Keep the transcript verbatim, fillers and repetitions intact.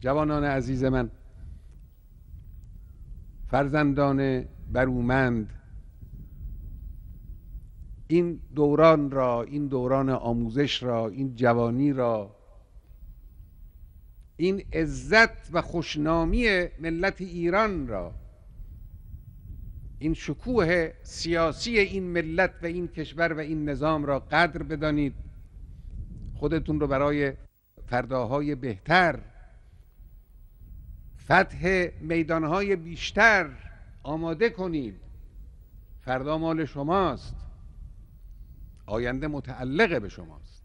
جوانان عزیز من، فرزندان برومند، این دوران را، این دوران آموزش را، این جوانی را، این عزت و خوشنامی ملت ایران را، این شکوه سیاسی این ملت و این کشور و این نظام را قدر بدانید. خودتون رو برای فرداهای بهتر، فتح میدانهای بیشتر آماده کنید. فردا مال شماست، آینده متعلق به شماست.